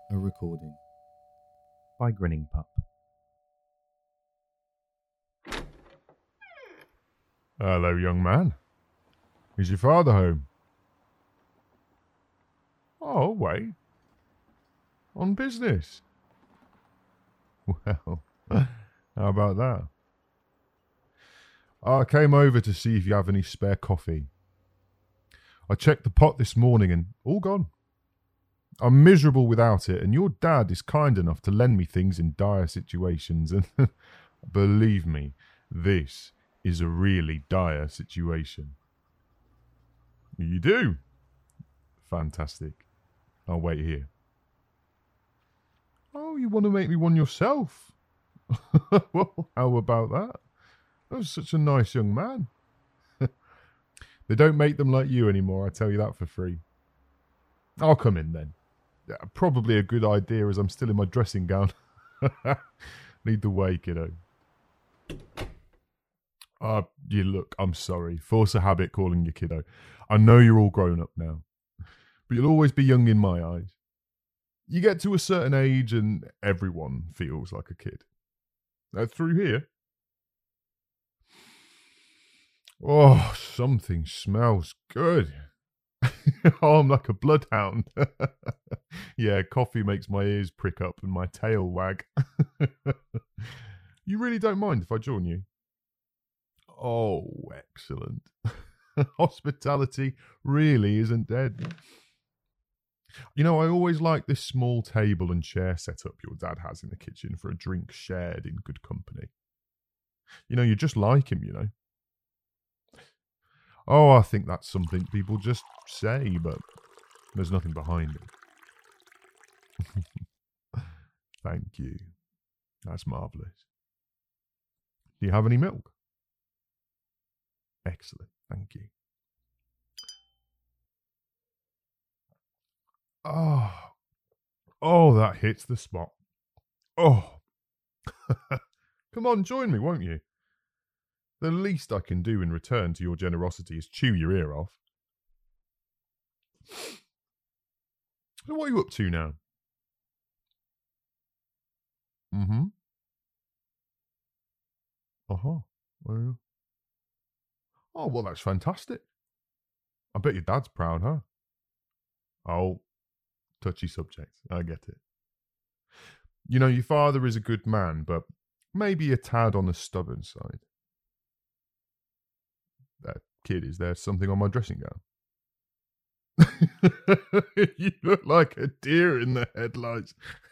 A recording by Grinning Pup. Hello, young man. Is your father home? Oh, wait. On business? Well, how about that? I came over to see if you have any spare coffee. I checked the pot this morning and all gone. I'm miserable without it, and your dad is kind enough to lend me things in dire situations, and believe me, this is a really dire situation. You do? Fantastic. I'll wait here. Oh, you want to make me one yourself? Well, how about that? That was such a nice young man. They don't make them like you anymore, I tell you that for free. I'll come in then. Yeah, probably a good idea as I'm still in my dressing gown. Lead the way, kiddo. You look, I'm sorry. Force a habit calling you kiddo. I know you're all grown up now. But you'll always be young in my eyes. You get to a certain age and everyone feels like a kid. Through here? Oh, something smells good. Oh, I'm like a bloodhound. Yeah, coffee makes my ears prick up and my tail wag. You really don't mind if I join you? Oh, excellent. Hospitality really isn't dead. You know, I always like this small table and chair setup your dad has in the kitchen for a drink shared in good company. You know, you're just like him, you know. Oh, I think that's something people just say, but there's nothing behind it. Thank you. That's marvellous. Do you have any milk? Excellent. Thank you. Oh, that hits the spot. Oh. Come on, join me, won't you? The least I can do in return to your generosity is chew your ear off. So what are you up to now? Mm-hmm. Uh-huh. Oh, well, that's fantastic. I bet your dad's proud, huh? Oh, touchy subject. I get it. You know, your father is a good man, but maybe a tad on the stubborn side. That kid, is there something on my dressing gown? You look like a deer in the headlights.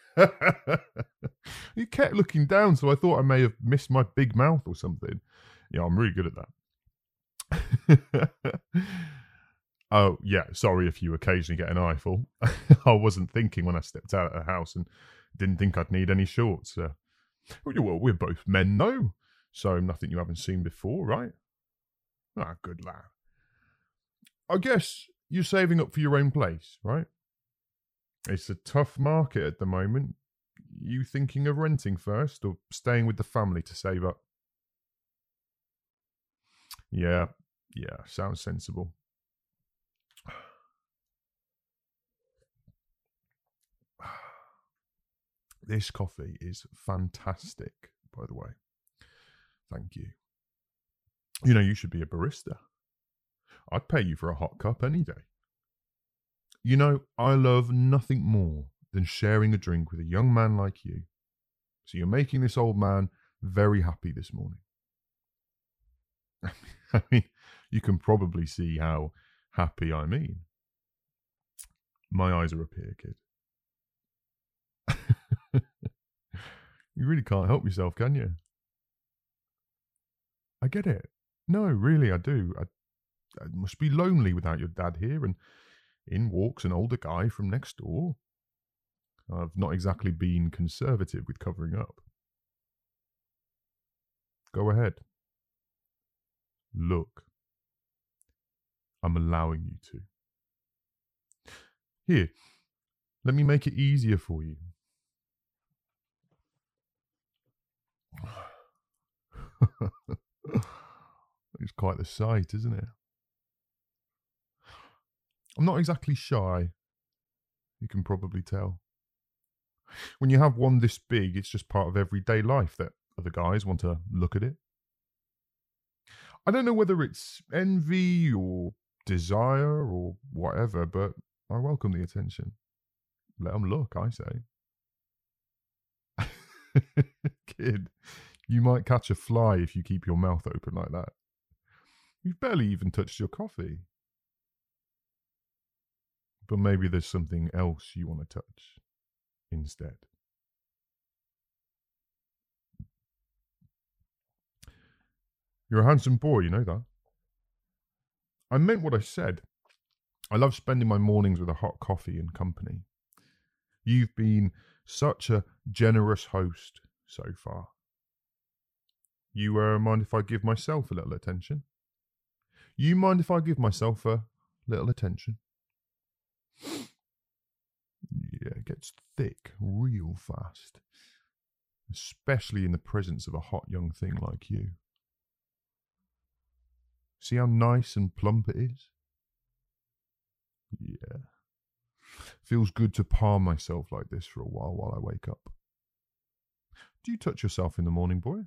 You kept looking down, so I thought I may have missed my big mouth or something. Yeah, I'm really good at that. Oh, yeah, sorry if you occasionally get an eyeful. I wasn't thinking when I stepped out of the house and didn't think I'd need any shorts. Well, we're both men, though, so nothing you haven't seen before, right? Ah, good lad. I guess you're saving up for your own place, right? It's a tough market at the moment. You thinking of renting first or staying with the family to save up? Yeah, sounds sensible. This coffee is fantastic, by the way. Thank you. You know, you should be a barista. I'd pay you for a hot cup any day. You know, I love nothing more than sharing a drink with a young man like you. So you're making this old man very happy this morning. I mean, you can probably see how happy I mean. My eyes are up here, kid. You really can't help yourself, can you? I get it. No, really, I do. I must be lonely without your dad here, and in walks an older guy from next door. I've not exactly been conservative with covering up. Go ahead. Look, I'm allowing you to. Here, let me make it easier for you. It's quite the sight, isn't it? I'm not exactly shy. You can probably tell. When you have one this big, it's just part of everyday life that other guys want to look at it. I don't know whether it's envy or desire or whatever, but I welcome the attention. Let them look, I say. Kid, you might catch a fly if you keep your mouth open like that. You've barely even touched your coffee. But maybe there's something else you want to touch instead. You're a handsome boy, you know that. I meant what I said. I love spending my mornings with a hot coffee and company. You've been such a generous host so far. You mind if I give myself a little attention? You mind if I give myself a little attention? Yeah, it gets thick real fast. Especially in the presence of a hot young thing like you. See how nice and plump it is? Yeah. Feels good to palm myself like this for a while I wake up. Do you touch yourself in the morning, boy?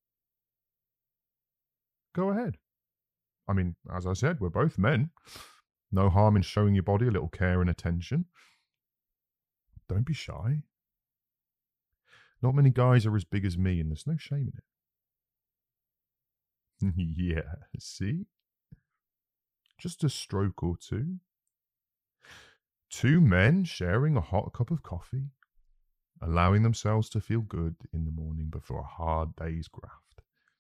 Go ahead. I mean, as I said, we're both men. No harm in showing your body a little care and attention. Don't be shy. Not many guys are as big as me, and there's no shame in it. Yeah, see? Just a stroke or two. Two men sharing a hot cup of coffee, allowing themselves to feel good in the morning before a hard day's graft.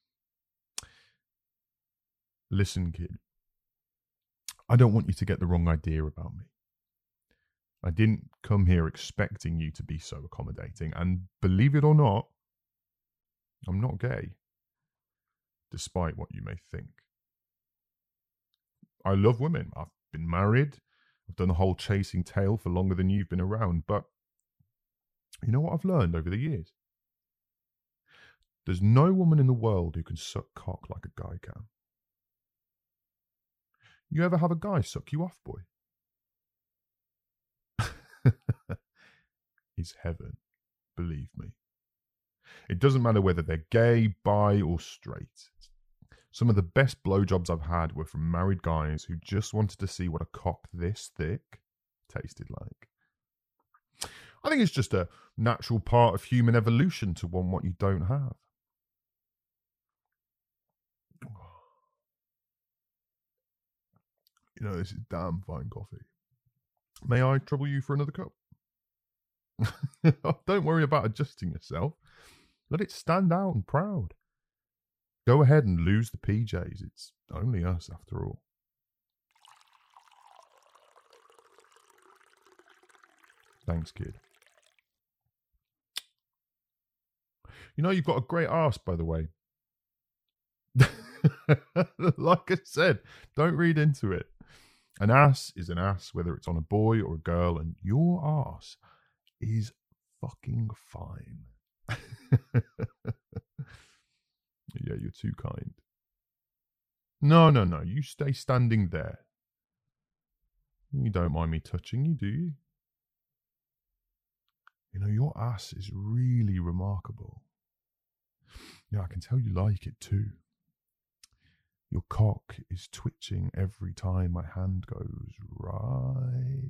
Listen, kid, I don't want you to get the wrong idea about me. I didn't come here expecting you to be so accommodating, and believe it or not, I'm not gay, despite what you may think. I love women. I've been married. I've done the whole chasing tail for longer than you've been around, but you know what I've learned over the years? There's no woman in the world who can suck cock like a guy can. You ever have a guy suck you off, boy? Is heaven, believe me. It doesn't matter whether they're gay, bi, or straight. Some of the best blowjobs I've had were from married guys who just wanted to see what a cock this thick tasted like. I think it's just a natural part of human evolution to want what you don't have. You know, this is damn fine coffee. May I trouble you for another cup? Don't worry about adjusting yourself. Let it stand out and proud. Go ahead and lose the PJs. It's only us after all. Thanks, kid. You know, you've got a great arse, by the way. Like I said, don't read into it. An ass is an ass, whether it's on a boy or a girl, and your arse is fucking fine. Yeah, you're too kind. No, you stay standing there. You don't mind me touching you, do you? You know, your ass is really remarkable. Yeah, I can tell you like it too. Your cock is twitching every time my hand goes right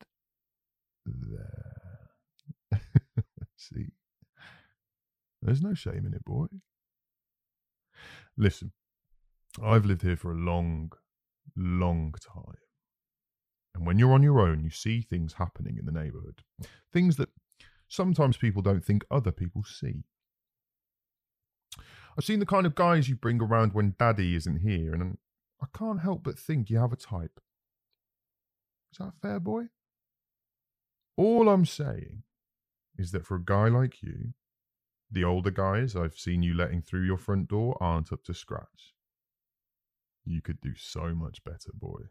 there. See? There's no shame in it, boy. Listen, I've lived here for a long, long time. And when you're on your own, you see things happening in the neighbourhood. Things that sometimes people don't think other people see. I've seen the kind of guys you bring around when daddy isn't here, and I can't help but think you have a type. Is that fair, boy? All I'm saying is that for a guy like you, the older guys I've seen you letting through your front door aren't up to scratch. You could do so much better, boy.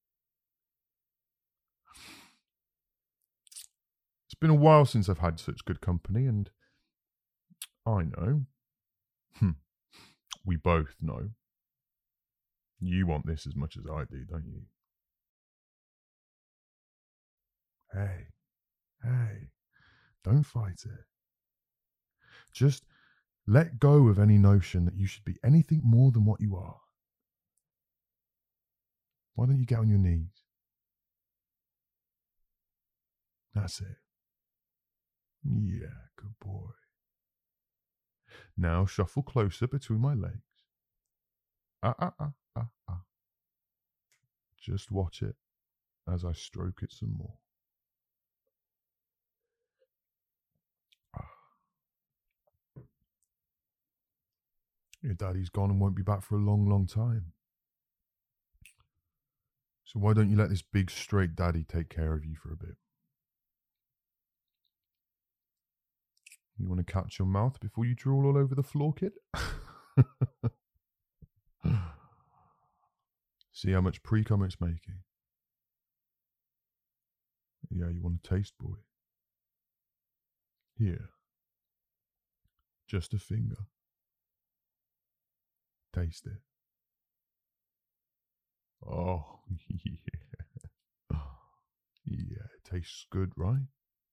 It's been a while since I've had such good company, and I know. We both know. You want this as much as I do, don't you? Hey, Don't fight it. Just let go of any notion that you should be anything more than what you are. Why don't you get on your knees? That's it. Yeah, good boy. Now shuffle closer between my legs. Just watch it as I stroke it some more. Your daddy's gone and won't be back for a long, long time. So why don't you let this big, straight daddy take care of you for a bit? You want to catch your mouth before you drool all over the floor, kid? See how much pre-cum it's making? Yeah, you want a taste, boy? Here. Just a finger. Taste it. Oh, yeah. Yeah, it tastes good, right?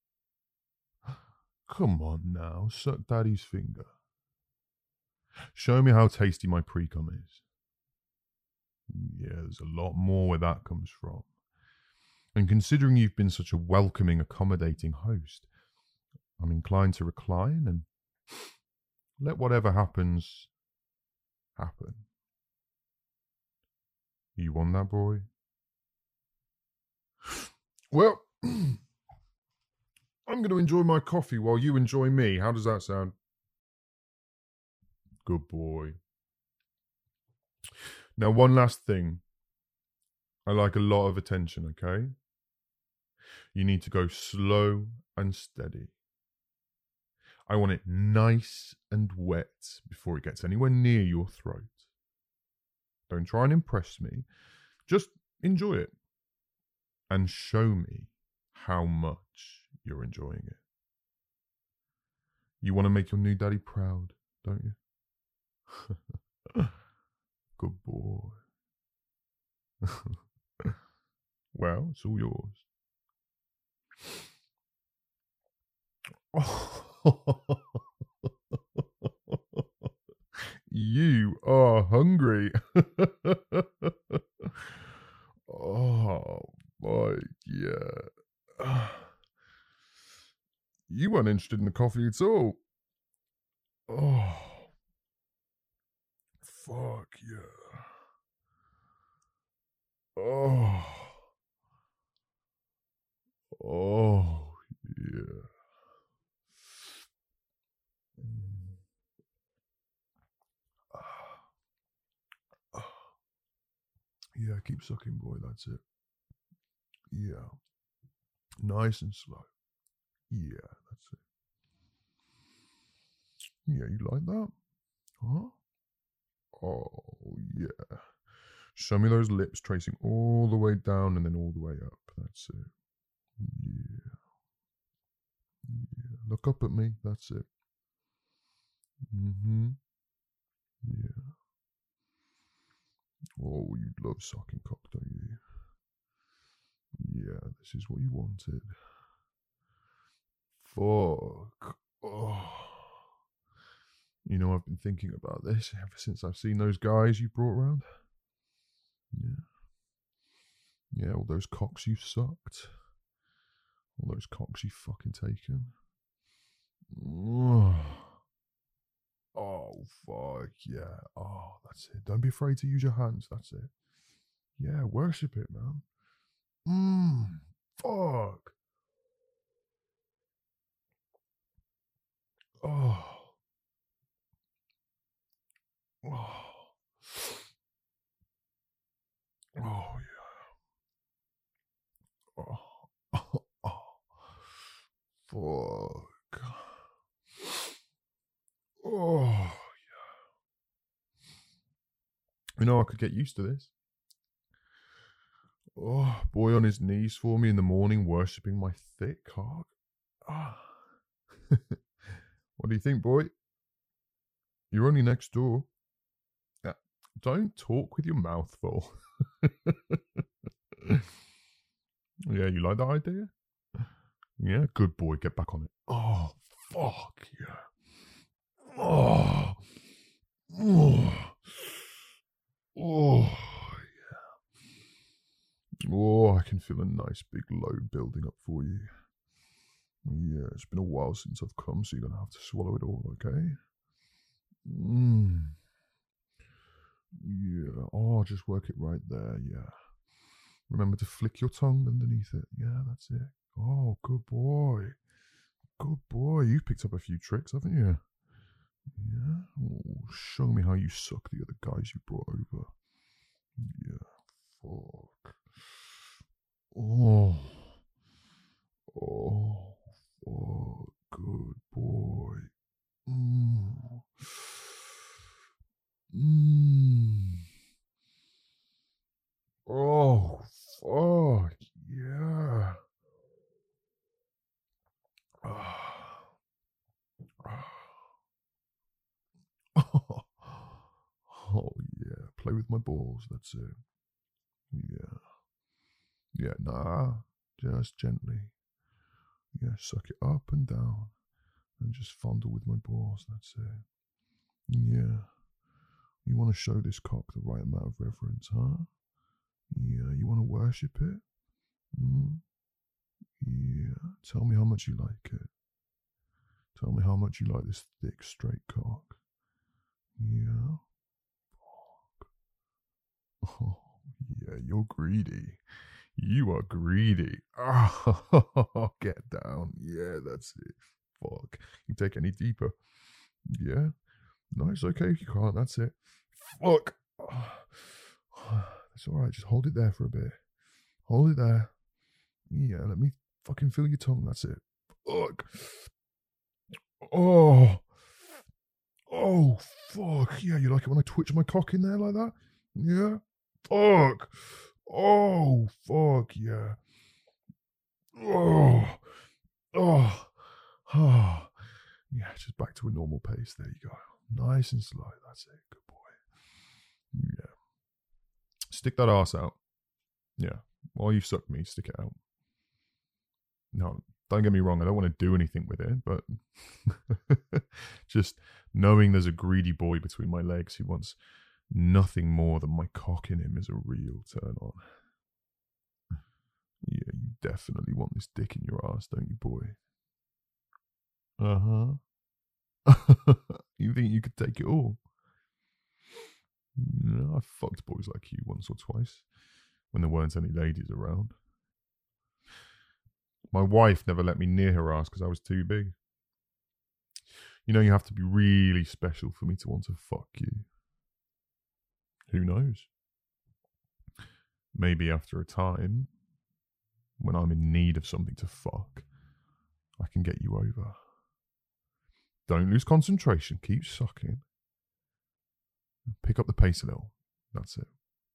Come on now, suck daddy's finger. Show me how tasty my pre-cum is. Yeah, there's a lot more where that comes from. And considering you've been such a welcoming, accommodating host, I'm inclined to recline and let whatever happens, happen. You want that, boy? Well, I'm going to enjoy my coffee while you enjoy me. How does that sound? Good boy. Now, one last thing. I like a lot of attention, okay? You need to go slow and steady. I want it nice and wet before it gets anywhere near your throat. Don't try and impress me. Just enjoy it. And show me how much you're enjoying it. You want to make your new daddy proud, don't you? Good boy. Well, it's all yours. You are hungry. Oh, my, yeah. You weren't interested in the coffee at all. Oh, fuck yeah. Oh, oh, yeah. Yeah, keep sucking, boy. That's it. Yeah. Nice and slow. Yeah, that's it. Yeah, you like that? Huh? Oh, yeah. Show me those lips tracing all the way down and then all the way up. That's it. Yeah. Yeah. Look up at me. That's it. Mm-hmm. Yeah. Oh, you love sucking cock, don't you? Yeah, this is what you wanted. Fuck. Oh. You know, I've been thinking about this ever since I've seen those guys you brought around. Yeah. Yeah, all those cocks you sucked. All those cocks you fucking taken. Oh, fuck, yeah. Oh, that's it. Don't be afraid to use your hands. That's it. Yeah, worship it, man. Fuck. Oh. Oh. Oh, yeah. Oh. Oh. Oh. Fuck. Oh, yeah. You know, I could get used to this. Oh, boy on his knees for me in the morning, worshipping my thick cock. Ah. What do you think, boy? You're only next door. Yeah. Don't talk with your mouth full. Yeah, you like that idea? Yeah, good boy. Get back on it. Oh, fuck yeah. Oh, oh, oh, yeah. Oh, I can feel a nice big load building up for you. Yeah, it's been a while since I've come, so you're going to have to swallow it all, okay? Yeah. Oh, just work it right there, yeah. Remember to flick your tongue underneath it. Yeah, that's it. Oh, good boy. Good boy. You've picked up a few tricks, haven't you? Yeah. Oh, show me how you suck the other guys you brought over. Yeah. Fuck. Oh. Oh. Fuck. Good boy. Mm. Mm. Oh, fuck. Yeah. Oh, yeah. Play with my balls. That's it. Yeah. Yeah, nah. Just gently. Yeah, suck it up and down. And just fondle with my balls. That's it. Yeah. You want to show this cock the right amount of reverence, huh? Yeah. You want to worship it? Yeah. Tell me how much you like it. Tell me how much you like this thick, straight cock. Yeah. Oh, yeah, you're greedy. You are greedy. Oh, get down. Yeah, that's it. Fuck. You take any deeper? Yeah. No, it's okay if you can't. That's it. Fuck. That's all right. Just hold it there for a bit. Hold it there. Yeah, let me fucking feel your tongue. That's it. Fuck. Oh. Oh, fuck. Yeah, you like it when I twitch my cock in there like that? Yeah. Fuck. Oh, fuck, yeah. Oh. Oh. Oh. Yeah, just back to a normal pace. There you go. Nice and slow. That's it. Good boy. Yeah. Stick that arse out. Yeah. While you suck me, stick it out. No, don't get me wrong. I don't want to do anything with it, but just knowing there's a greedy boy between my legs who wants nothing more than my cock in him is a real turn on. Yeah, you definitely want this dick in your ass, don't you, boy? Uh-huh. You think you could take it all? No, I've fucked boys like you once or twice when there weren't any ladies around. My wife never let me near her ass because I was too big. You know, you have to be really special for me to want to fuck you. Who knows? Maybe after a time, when I'm in need of something to fuck, I can get you over. Don't lose concentration. Keep sucking. Pick up the pace a little. That's it.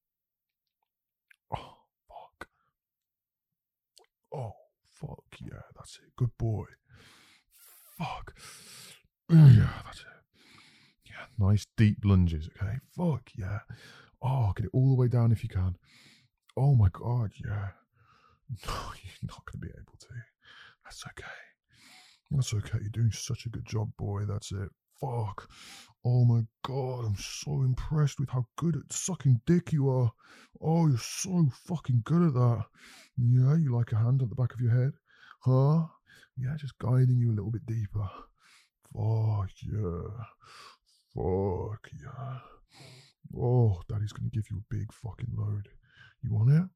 Oh, fuck. Oh, fuck. Yeah, that's it. Good boy. Fuck. Yeah, that's it. Yeah, nice deep lunges, okay? Fuck, yeah. Oh, get it all the way down if you can. Oh my God, yeah. No, you're not going to be able to. That's okay. That's okay. You're doing such a good job, boy. That's it. Fuck. Oh my God, I'm so impressed with how good at sucking dick you are. Oh, you're so fucking good at that. Yeah, you like a hand at the back of your head? Huh? Yeah, just guiding you a little bit deeper. Fuck yeah. Fuck yeah. Oh, Daddy's gonna give you a big fucking load. You want it?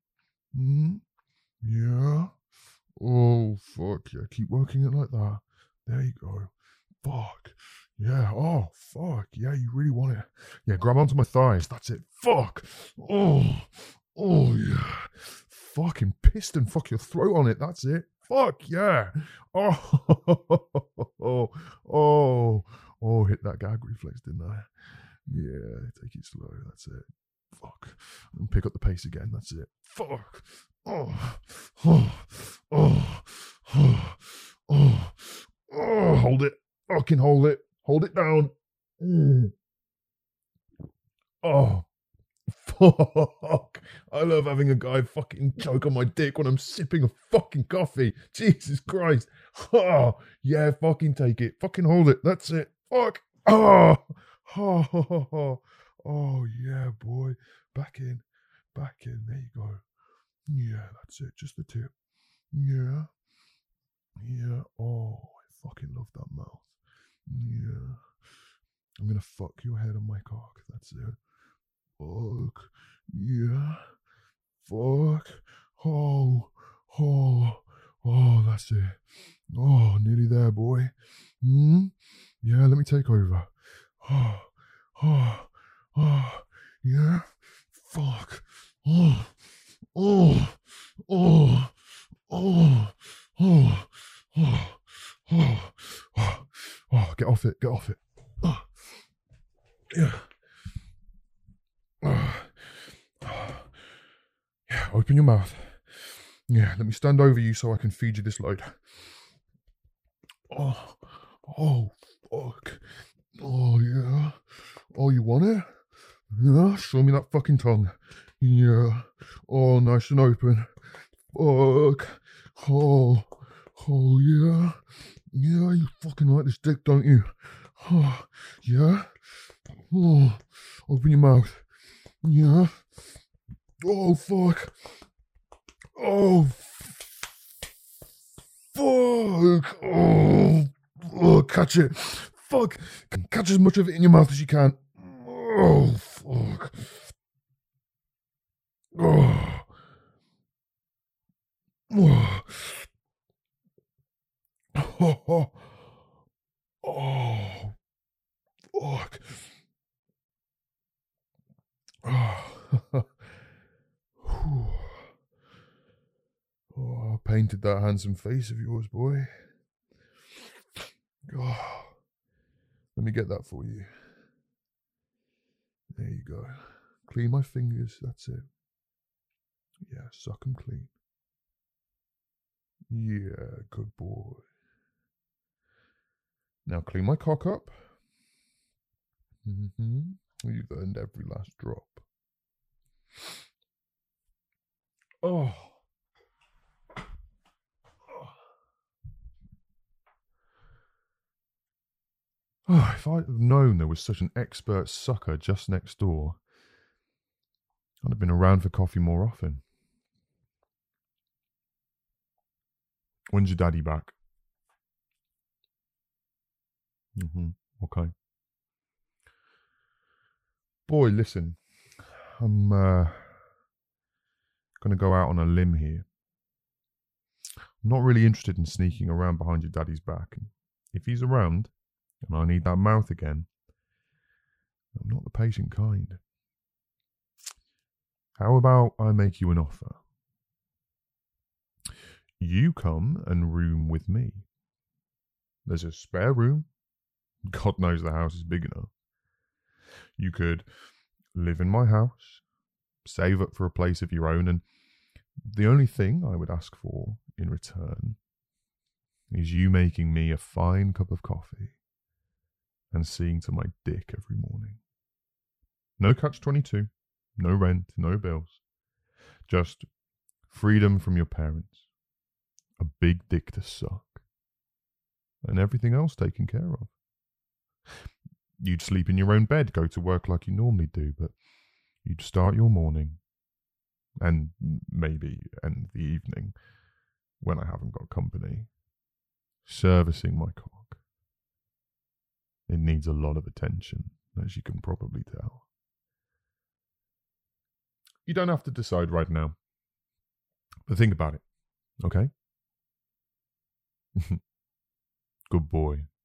Yeah. Oh, fuck yeah. Keep working it like that. There you go. Fuck. Yeah. Oh, fuck. Yeah, you really want it. Yeah, grab onto my thighs. That's it. Fuck. Oh. Oh, yeah. Fucking piston. Fuck your throat on it. That's it. Fuck yeah. Oh. Oh. Oh. Oh, hit that gag reflex, didn't I? Yeah, take it slow. That's it. Fuck. And pick up the pace again. That's it. Fuck. Oh. Oh. Oh. Oh. Oh. Oh. Hold it. Fucking hold it. Hold it down. Oh. Fuck. I love having a guy fucking choke on my dick when I'm sipping a fucking coffee. Jesus Christ. Oh, yeah, fucking take it. Fucking hold it. That's it. Fuck. Oh, oh, yeah, boy. Back in. Back in. There you go. Yeah, that's it. Just the tip. Yeah. Yeah. Oh, I fucking love that mouth. Yeah. I'm gonna fuck your head on my cock. That's it. Fuck. Yeah. Fuck. Oh. Oh. Oh, that's it. Oh, nearly there, boy. Yeah, let me take over. Oh. Oh. Oh. Yeah. Fuck. Oh. Oh. Oh. Oh. Oh. Oh. Oh. Oh. Oh. Get off it. Get off it. Oh. Yeah. Yeah, open your mouth. Yeah, let me stand over you so I can feed you this load. Oh, oh, fuck. Oh, yeah. Oh, you want it? Yeah, show me that fucking tongue. Yeah. Oh, nice and open. Fuck. Oh, oh, yeah. Yeah, you fucking like this dick, don't you? Oh, yeah. Oh, open your mouth. Yeah. Oh, fuck. Oh, fuck. Oh, catch it. Fuck. Catch as much of it in your mouth as you can. Oh, fuck. Oh. Oh. Oh. Oh. Fuck. Oh. Oh, I painted that handsome face of yours, boy. Oh. Let me get that for you. There you go. Clean my fingers, that's it. Yeah, suck them clean. Yeah, good boy. Now clean my cock up. You've earned every last drop. Oh. Oh, if I'd have known there was such an expert sucker just next door, I'd have been around for coffee more often. When's your daddy back? Okay. Boy, listen. I'm going to go out on a limb here. I'm not really interested in sneaking around behind your daddy's back. And if he's around, and I need that mouth again, I'm not the patient kind. How about I make you an offer? You come and room with me. There's a spare room. God knows the house is big enough. You could live in my house, save up for a place of your own, and the only thing I would ask for in return is you making me a fine cup of coffee and seeing to my dick every morning. No catch-22, no rent, no bills. Just freedom from your parents, a big dick to suck, and everything else taken care of. You'd sleep in your own bed, go to work like you normally do, but you'd start your morning, and maybe end the evening, when I haven't got company, servicing my cock. It needs a lot of attention, as you can probably tell. You don't have to decide right now, but think about it, okay? Good boy.